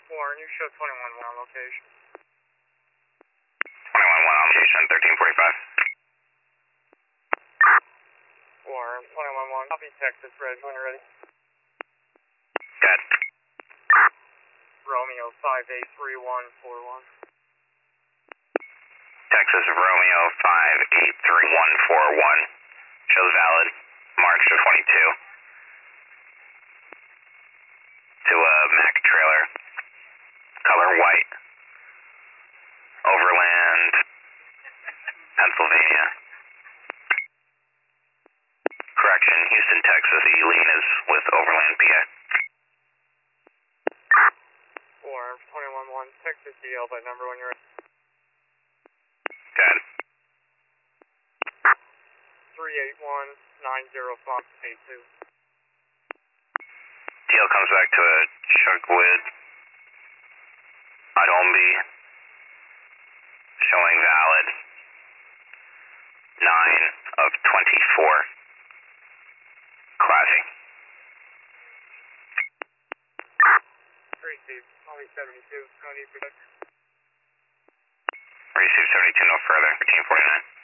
Warren, you show 21-1 on location. 21-1 on location, 1345. Warren, 21-1. Copy Texas, Reg, when you're ready. Good. Romeo 583141. Texas Romeo 583141. Shows valid. March to 22. To a Mack trailer. Color white. Overland, Pennsylvania. Correction, Houston, Texas. Eileen is with Overland, PA. Warren, 21-1. Texas DL by number when you're ready. Good. 381-90582. DL comes back to a Chuckwood, Adombe, showing valid. 9 of 24. Classy. Receive. Only 72. No need for that. Receive 72, no further. 1349.